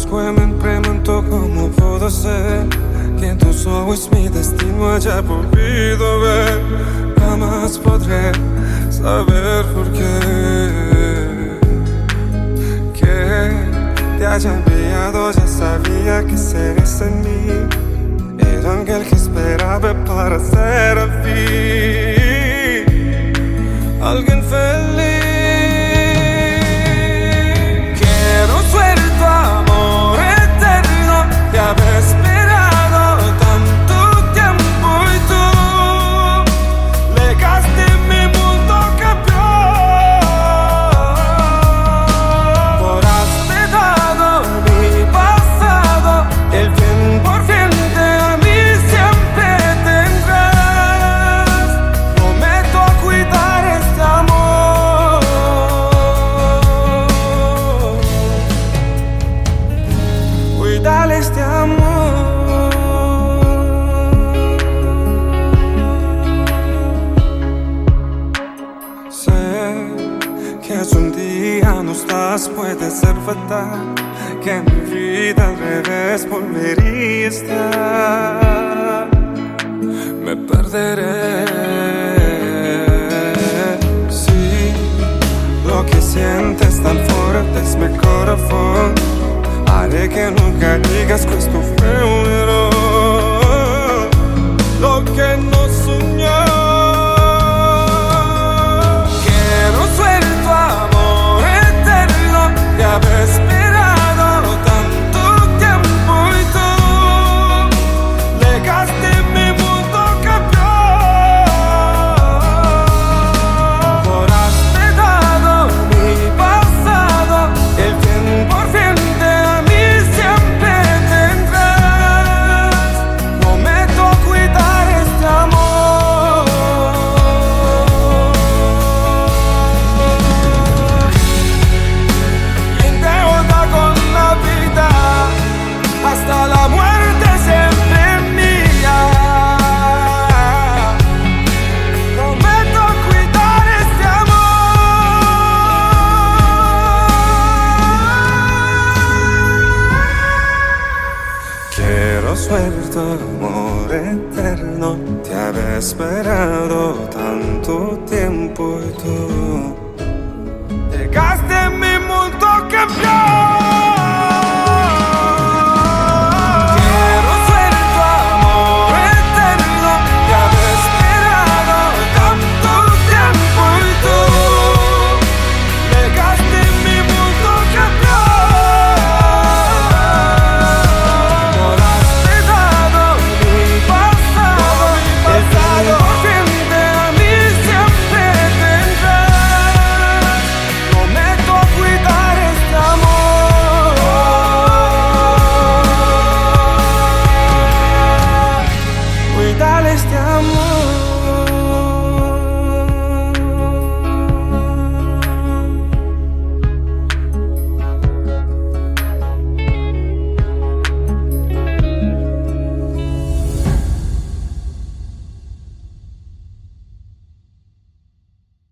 Comunque mi pregunto cómo puedo ser que tus ojos mi destino haya podido ver. Jamás podré saber por qué. Que te haya enviado, ya sabía que serías en mí el ángel que esperaba para ser al fin alguien feliz. Quiero ser tu amor eterno, te había esperado tanto tiempo y tú legaste mi mundo cambió. Por has dado mi pasado, el 100% a mí siempre tendrás. Prometo cuidar este amor, cuidar este amor. Sé que si un día no estás puede ser fatal, que mi vida al revés volvería a estar. Me perderé si lo que sientes tan fuerte es mi corazón. Haré que nunca digas que esto fue un error, lo que no soñó. Quiero ser tu amor eterno, te había esperado tanto tiempo y tú legaste mi mundo cambió. Por has dado mi pasado, el 100% a mí siempre tendrás. Prometo cuidar este amor. Quien te oda con la vida hasta la muerte siempre mía. Prometo cuidar este amor. Quiero ser tu amor eterno, te había esperado tanto tiempo y tú llegaste en mi mundo cambió.